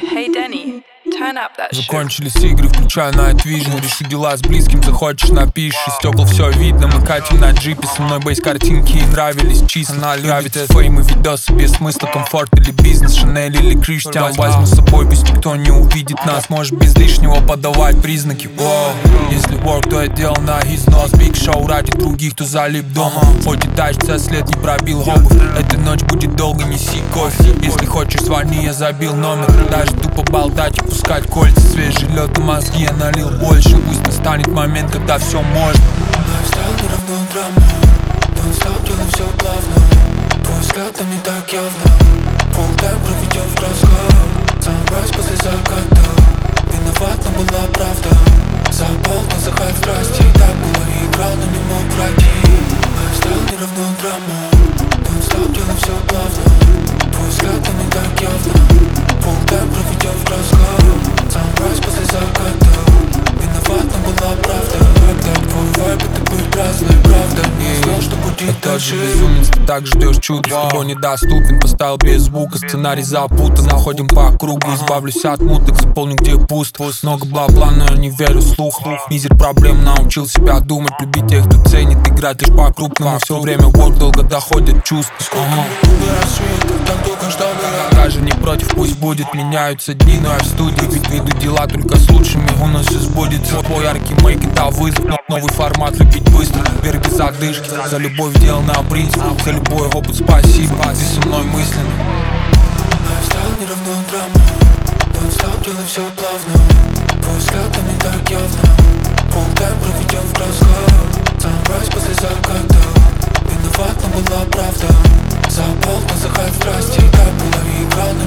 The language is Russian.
Hey Danny, turn up that shit. Закончились игры, включаю Night Vision. Решу дела с близким, захочешь напишешь. Из стекол все видно, мы катим на джипе. Со мной бейс картинки ей нравились числа. Она любит фейм и видосы без смысла. Комфорт или бизнес, Шанель или Криштиан. Возьму с собой, пусть никто не увидит нас. Может без лишнего подавать признаки. Воу. Если work, то я делал на износ. Big show ради других, кто залип дома. Хоть и тачится, след не пробил обувь. Эта ночь будет долго, неси кофе. Если хочешь, звони, я забил номер. Даже тупо болтать и пускать кольца. Свежий лед и мозги я налил больше. Пусть настанет момент, когда все можно. Лайфстайл не равно драма. Don't stop, делаем все плавно. Твой взгляд там не так явно. Полтайм проведем в красках. Sunrise после заката. Виноват, но была правда. Запал, но захайп страсти. Так было и играл, но не мог пройти. Лайфстайл не равно драма. Don't stop, делаем все плавно. Твой взгляд там не так явно. Полтайм проведем в красках. Sunrise после заката. Виноват, но была правда. Когда твой вайб, это быть разной, правда. Не знал, что будет дальше. Безумец, ты так ждешь чуда, с тобой недоступен. Поставил без звука, сценарий запутан. Находим по кругу, избавлюсь от муток. Заполню, где пуст. Много бабла, но я не верю слух. Мизер проблем, научил себя думать. Любить тех, кто ценит, играть лишь по-крупному. Все время work, долго доходят чувства. Рассвет, так долго ждал я. Даже не против, пусть будет. Меняются дни, но я в студии. Ведь веду дела только с лучшими. У нас все сбудется. Твой яркий мейк, это вызов. Новый формат, любить быстро, вверх без задышки. За любовь делал на принцип. За любой опыт спасибо, ты со мной мысленно. Лайфстайл не равно драма. Don't stop, делаем все плавно. Твой взгляд там не так явно. Полтайм проведем в красках. Sunrise после заката. Виноват, но была правда. Запал, но захайп страсти. Так было и играл,